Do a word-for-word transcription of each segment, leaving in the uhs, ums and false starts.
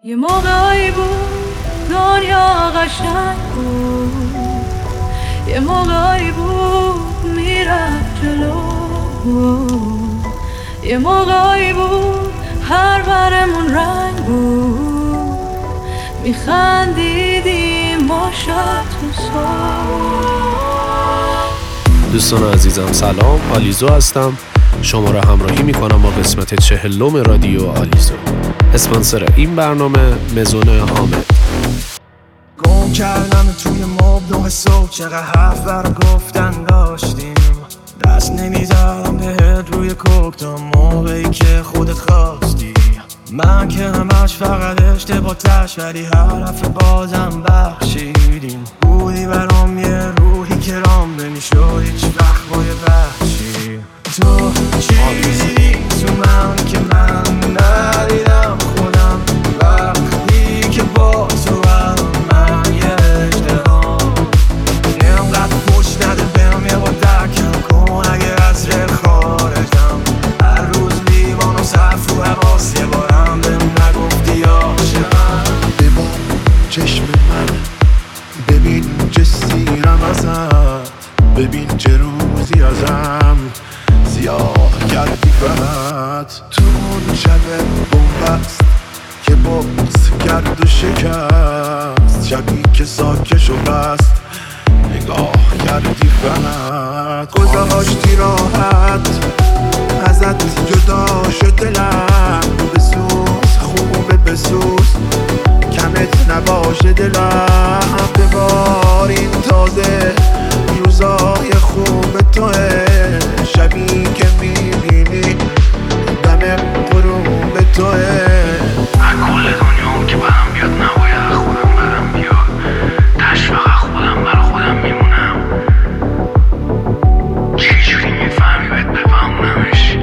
یه موقعی بود دنیا قشنگ بود، یه موقعی بود میرفت جلو، یه موقعی بود هر برمون رنگ بود، میخندیدیم ما شب تو صبح. دوستان عزیزم سلام، آلیزو هستم. شما را همراهی میکنم با قسمت چهلم رادیو آلیزو. اسپانسر این برنامه مزون حامد. گم کردم توی ماب نه صبح، چقدر حرف برا گفتن داشتیم، دست نمیذارم بهت روی کوک تا موقعی که خودت خواستی. من که همش فقط اشتباهش، ولی حرف بازم بخشیدیم. بودی برام یه روحی که رام نمیشد هیچ وقت با یه بخشی. تو چیزی تو من که من ندیدم خودم، وقتی که با تو هم من یه اشتهام. نمقدر پشت نده بهم یه با درکم کن اگه از ره خارجم. هر روز لیوان و صرف رو حواس، یه بارم بهم نگفتی عاشقم. ببین چشم من، ببین چه سیرم ازت، ببین چه روزی ازم سیاه کردی فقط. تو اون شب بومبست که بغض کرد و شکست، شبی که ساکش و بست نگاه کردی فقط. گذاشتی راحت ازت جدا شد دلم، بسوز خوبه بسوز کمت نباشه دلم. ببارین تازه روزای خوب توه، شبی که میبینی دم غروب توه. کل دنیا که برم بیاد نباید خودم برم بیاد، تش فقط خودم برا خودم میمونم. چجوری میفهمی باید بفهمونمش؟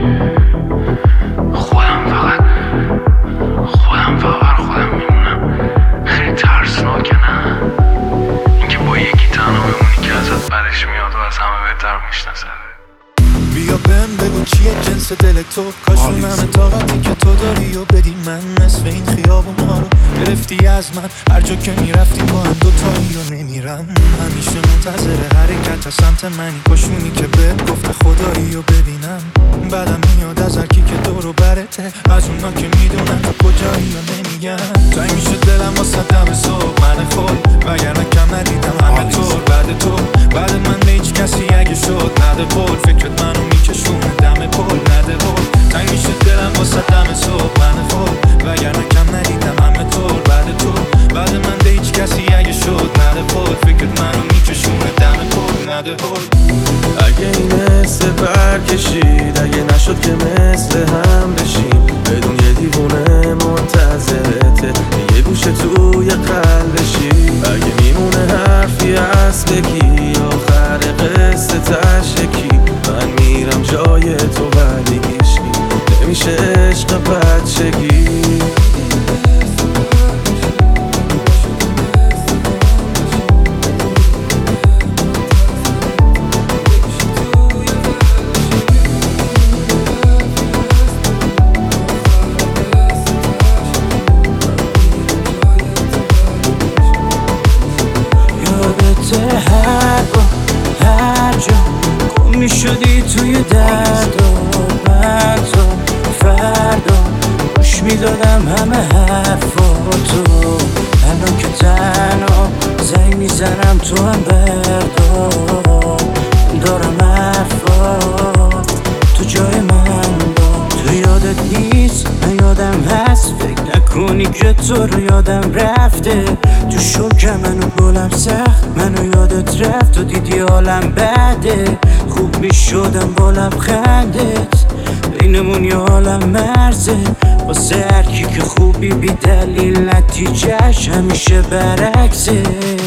خودم فقط خودم فقط برا خودم میمونم. خیلی ترسناکه نه؟ اینکه با یکی تنها بمونی که ازت برش میاد و از همه بهتر میشناسه. بیا بهم بگو چیه جنس دل تو، کاش اون همه طاقتی که تو داری و بدی من. نصف این خیابون ها رو گرفتی از من، هر جا که میرفتیم با هم دوتایی و نمیرم. همیشه منتظر حرکت از سمت منی، کاشونی که بهت گفته خدایی و ببینم. بعدم میاد از هر کی که دور و برته، از اونا که میدونن تو کجایی و نمیگم. تایی میشه دلم واسه دم صبح من خود، وگرنه کم ندیدم همه طور بعد تو. بعد من به هیچ کسی اگه شد نده پول، فکرت منو میکشونه دم پول نده پول. تنگ میشه دلم واسه دم صبح من خود، وگرنه کم ندیدم همه طور بعد تو. بعد من به هیچ کسی اگه شد نده پول، فکرت منو میکشونه دم پول نده پول. اگه این حسه برکشید، اگه نشد که مثل هم بشیم، بدون یه دیوونه منتظرته یه گوشه توی قلبشی. اگه میمونه حرفی از بگی، آخر قصه تشکی، من میرم جای تو ولی هیچکی نمیشه عشق بچگی. میشدی توی درد و بند و فردا گوش میدادم همه حرفاتو. الان که تنها زنگ میزنم تو هم بردار، دارم حرفات تو جای من با. تو یادت نیست من یادم هست، فکر نکنی که تو رو یادم رفته. تو شوکه منو گلم سخت، منو یادت رفت و دیدی حالم بده. خوب میشدم با لبخندت، بینمون یه عالم مرزه. واسه هر کی که خوبی بی دلیل نتیجهش همیشه برعکسه.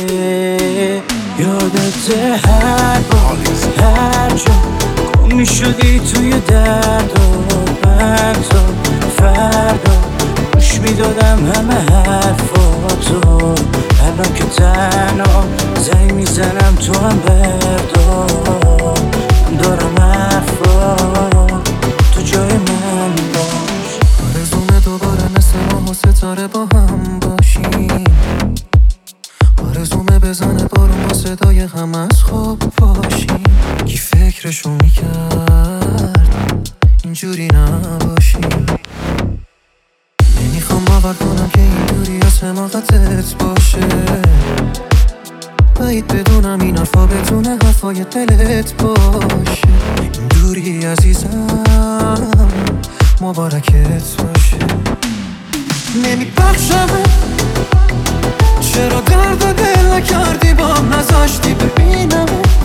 یادت هر بار هر جا گم میشدی توی درد و بند و فردا گوش میدادم همه حرفاتو. الان که تنها زنگ میزنم تو هم بردار، دارم حرفات تو جای من باش. آرزومه دوباره مثل ما حسه بذاره با هم باشیم. آرزومه بزنه بارون با صدای غم از خواب باشیم. کی فکرشو میکرد اینجوری نباشیم. نمیخوام باور کنم که اینجوری از حماقتت باشه. باید بدونم این حرفا بتونه حرفای دلت باشه. این دوری عزیزم مبارکت باشه. نمیبخشمه چرا درد دل کردی بام نذاشتی ببینم.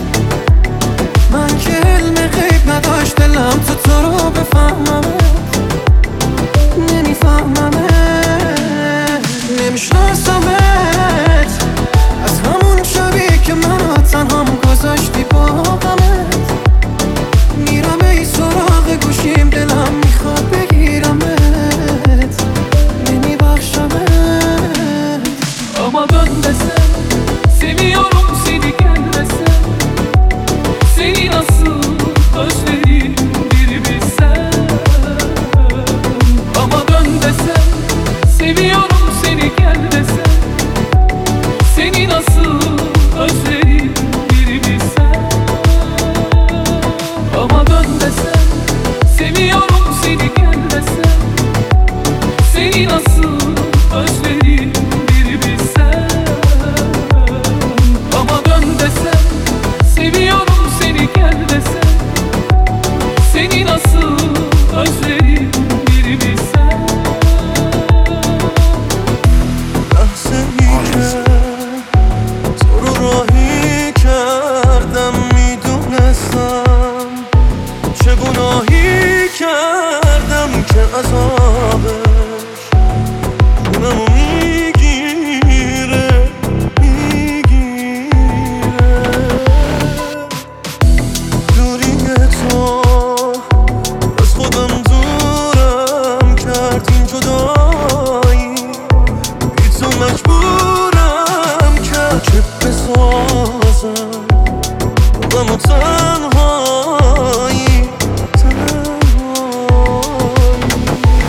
من که علم غیب نداشت دلم تو تو رو بفهمم. نمیفهممه نمیشناسمت از همون شبی که منو تنهام گذاشتی با غمت. میرم ای سراغ گوشیم دلم میخواد بگیرمت. نمیبخشمت Ama dönmesen seviyorum seni gelmesen. Seni nasıl özledim bir bilsen. Ama dön desem seviyorum seni gelmesen. Seni nasıl özledim bir bilsen. Ama dön desem seviyorum seni gelmesen. Seni nasıl özledim bir bilsen. Ama dön desem seviyorum seni gelmesen. Seni nasıl özledim bir bilsen. لحظه ای که تو رو راهی کردم میدونستم چه گناهی کردم که عذابش خونمو میگیره میگیره. دوری تو از خودم دورم کرد این جدایی. بی تو مجبورم کرد که بسازم غم و تنهایی تنهایی.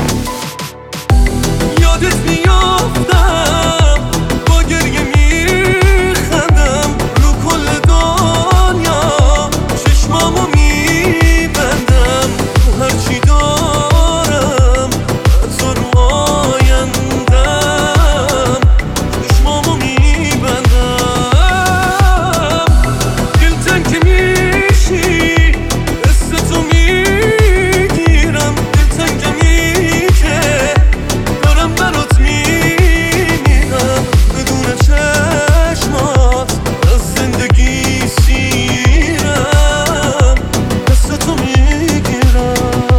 یادت میافتم با گریه میخندم رو کل دنیا. چشمامو میبندم هرچی دارم حتی رو آیندم. چشمامو میبندم دلتنگ که میشی حس تو میگیرم. دلتنگمی که دارم برات میمیرم. بدون چشمات از زندگی سیرم. دست تو میگیرم.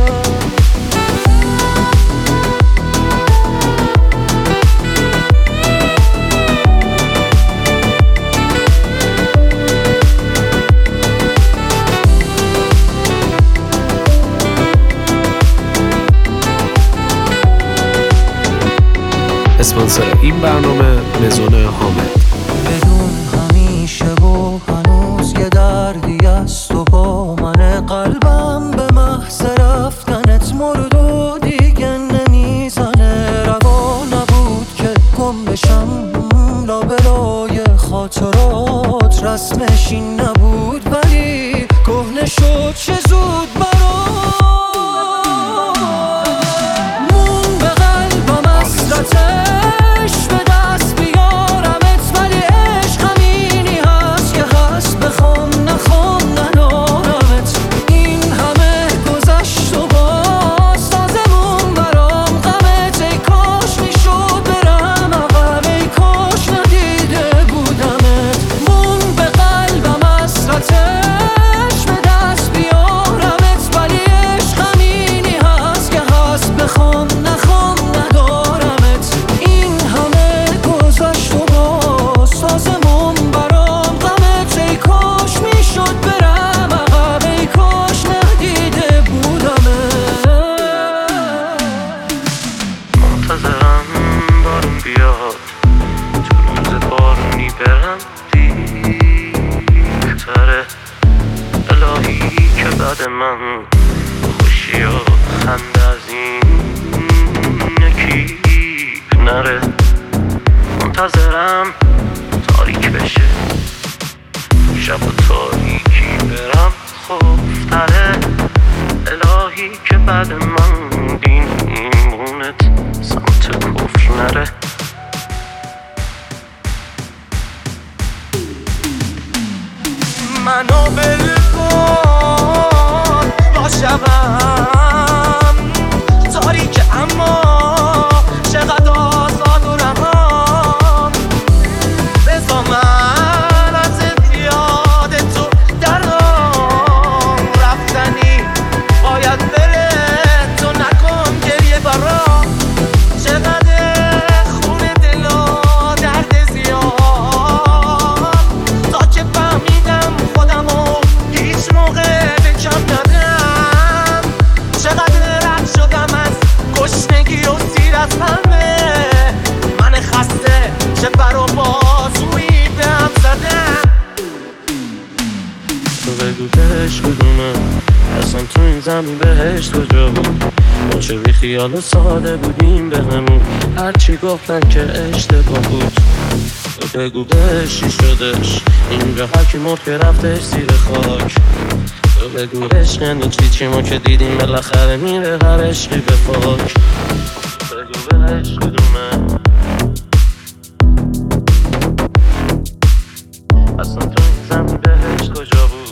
اسپانسر این برنامه مزون حامد. بدون همیشه و هنوز یه دردی است و با من قلبم به محض رفتنت مرد و دیگه نمیزنه. روا نبود که گم بشم لابلای خاطرات. رسمش این نبود ولی کهنه شد چه زود برام. مون به قلبم حسرتش به دست بیارمت. ولی عشق همینی هست که هست بخوام نخوام ندارمت. این همه گذشت و باز تازمون برام غمت. ای کاش میشد برم عقب. ای کاش ندیده بودمت. مون به قلبم حسرتش به دست بیارمت. منتظرم تاریک بشه، شب و تاریکی برم خوفتره. الهی که بعد من دین ایمونت سمت کفر نره. منو بلکن با شبم تاریک اما چقدر آزاد و رهام. بزا من از یاد تو در رام رفتنی باید بره، تو نکن گریه برام. چقدر خون دل و درد زیاد تا که فهمیدم خودمو هیچ موقع به کم ندم. چقدر رد شدم از گشنگی و سیر از همه، من خسته چه بر و بازویی به هم زدم. تو بگو بهش بدونه اصلا تو این زمین بهش کجا بود. ما چه بی خیال و ساده بودیم به همون، هرچی گفتن که اشتباه بود. تو بگو بهش چی شدش اینجا، هرکی مرد که رفتش زیر خاک. تو بگو عشق یعنی چی، چی ما که دیدیم بالاخره میره هر عشقی به فاک. بگو بهش کدومه اصلا تو این زمین بهش کجا بود.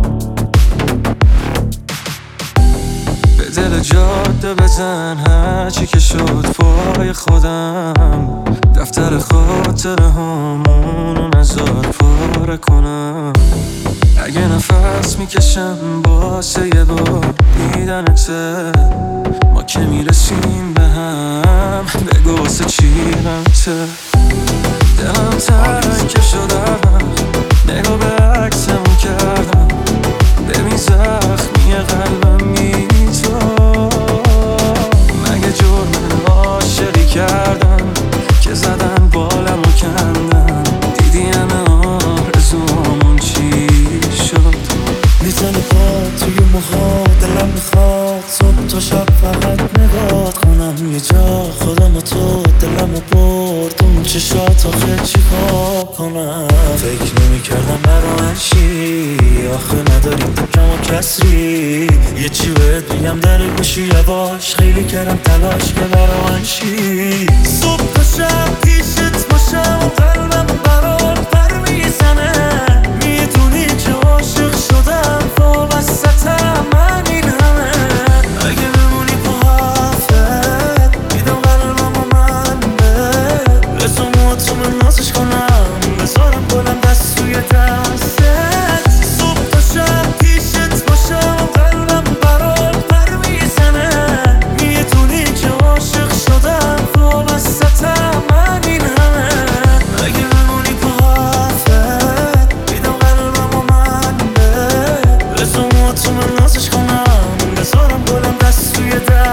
به دل جاده بزن هرچی که شد پای خودم، دفتر خاطره هامونو نزار پاره کنم. اگه نفس میکشم واسه یه بار دیدنته، ما که میرسیم به هم بگو واسه چی غمته. دلم تنگ شدم نگاه به عکسمون کردم، ببین زخمی قلبم می تو. مگه جرم عاشقی کردم که زدن بالم و کندن، دیدی همه آرزوامون چی شد. میزنی پا توی موها دلم میخواد صبح تا شب فقط نگاه کنم. یه جا خودم و تو دلم و برد اون چشات آخه چی کار کنم. فکر نمیکردم برای چی آخه نداریم کم و کسری. یه چی بهت بگم در گوشی یواش، خیلی کردم تلاش که برای چی. صبح تا شب پیشت باشم و قلبم برات پر میزنه. میدونی که عاشق شدم وابستم همین همه. اگه بمونی پا حرفت میدم قلبم و من به رسومات تو من نازش کنم، بذارم گلم دست توی دستت. صبح تا شب پیشت باشم و قلبم برات پر میزنه. میدونی که عاشق شدم وابستم همین همه. اگه بمونی پا حرفت میدم قلبم و من به رسومات تو من نازش کنم، بذارم گلم دست توی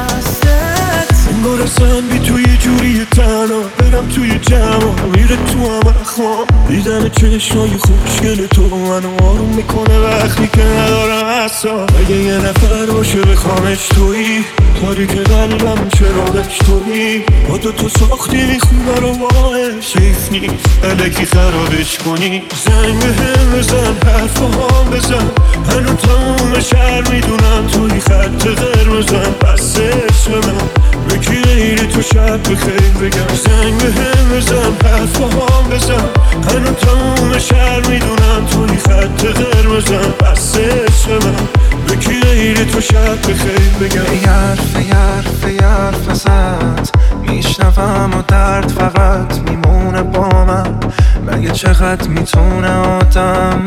دستت. انگار اصلا بی توی جوری تنها برم توی جمع میره تو هم اخوام. دیدن چشمای خوشگل تو منو آروم میکنه وقتی که ندارم اصلا. اگه یه نفر باشه بخوامش تویی، تاریک قلبم چراغش تویی. با دو تو ساختی خونه رو باش، حیف نیست الکی خرابش کنی. زنگ بهم بزن حرف هم بزن، هنو تموم شهر میدونم توی خط قرمزم. بس عشق من به کی غیر تو شب بخیر بگم. زنگ بهم بزن حرف هم بزن، هنو تموم شهر میدونم توی خط قرمزم. بس عشق من به کی غیر تو شب بخیر بگم. یه حرف یه حرف یه حرف ازت میشنوم و درد فقط میمونه با من. مگه چقدر میتونه آدم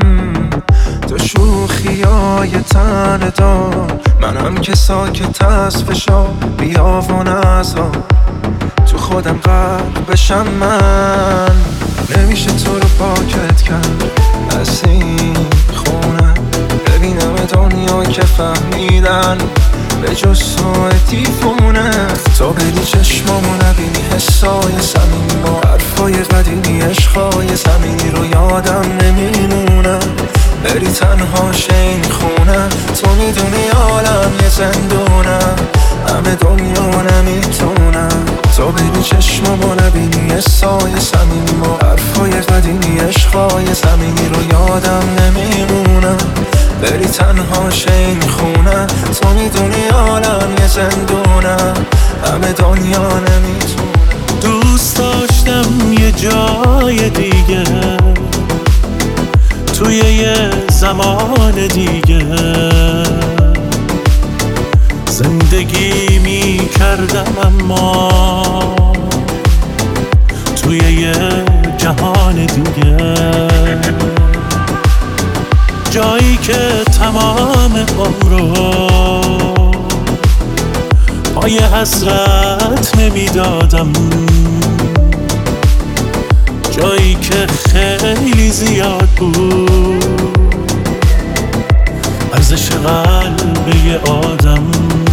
تو شوخی های تن دار. منم که ساکت از فشار بیا و نزار تو خودم غرق بشم. من نمیشه تو رو پاکت کرد از این خونه، ببینم دنیا که فهمیدن به جز تو دیوونه. تو بری چشمامو نبینی حسای صمیمی با حرفای قدیمی، عشقای زمینی رو یادم نمیمونم. بری تنها این خونه، تو میدونی عالم یه زندونم. همه دنیا نمیتونن تو بری چشمامو نبینی یه سایه صمیمی ما حرفای قدیمی عشقای زمینی رو یادم نمیمونم بری تنها این خونه تو میدونی عالم یه زندونم همه دنیا نمیتونن دوست داشتم یه جای دیگه توی یه زمان دیگه زندگی می کردم اما توی یه جهان دیگه جایی که تمام عمرو پای حسرت نمیدادم جایی که خیلی زیاد بود ارزش قلب یه آدم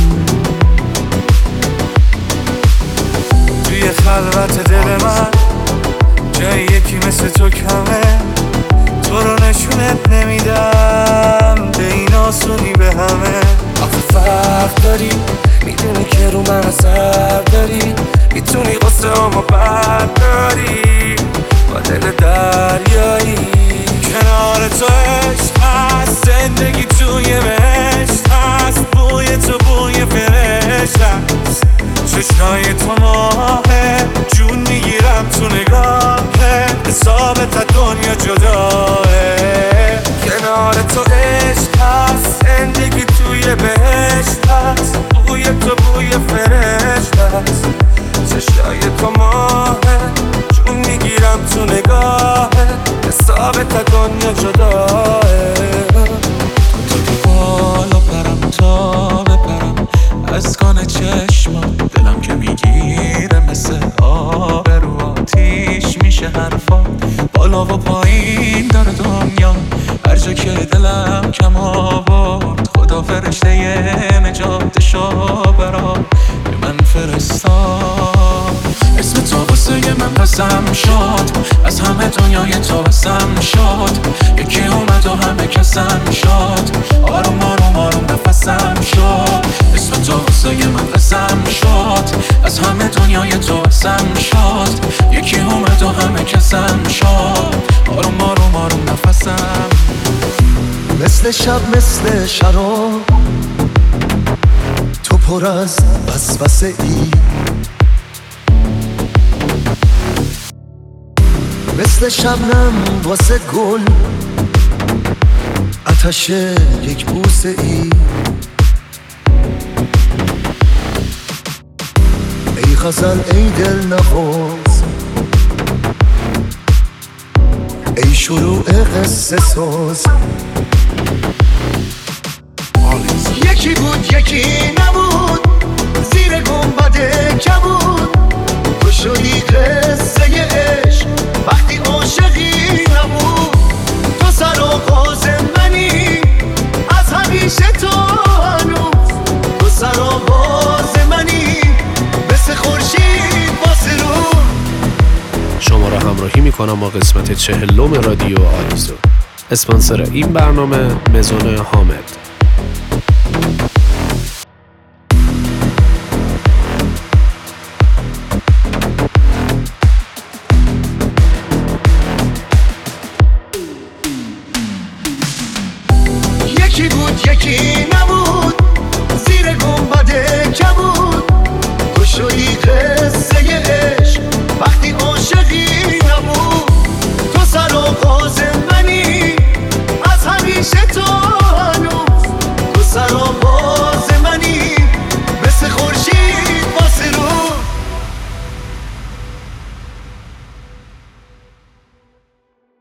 توی خلوت دل من جایی یکی مثل تو کمه تو رو نشونت نمیدم به این آسونی به همه آخه فرق داری میدونی که رو من اثر داری میتونی قصه همو برداری با دل دریایی کنار تو عشق هست زندگی توی بهشت هست بوی تو بوی فرشت هست چشمای تو ماهه جون میگیرم تو نگاهه حساب تا دنیا جداه کنار تو عشق هست زندگی توی بهشت هست بوی تو بوی فرشت هست چشمای تو ماهه جون میگیرم تو نگاهه حساب تا دنیا جداه تو تو بالا برم تا بپرم از کان چشمم دلم که میگیره مثل آب رو آتیش میشه حرفا بالا و پایین داره دنیا هر جا که دلم کم آورد خدا فرشته یه نجاتشو برا به من فرستاد اسم تو واسه من قسم شد از همه دنیای تو بسم شد یکی اومد و همه کسم شد آروم آروم آروم نفسم شد اسم تو واسه من قسم شد از همه دنیای تو بسم شد یکی اومد و همه کسم شد آروم آروم آروم نفسم مثل شب مثل شراب تو پر از وسوسه ای مثل شبنم واسه گل آتش یک بوسه ای ای غزل ای دل نواز ای شروع قصه ساز یکی بود یکی نبود زیر گنبد کبود تو شدی قصه عشق وقتی عاشقی نبود تو سر آغاز منی از همیشه تو هنوز تو سر آغاز منی مثل خورشید واسه رو شما را همراهی میکنم با قسمت چهلم رادیو آلیزو. اسپانسر این برنامه مزون حامد.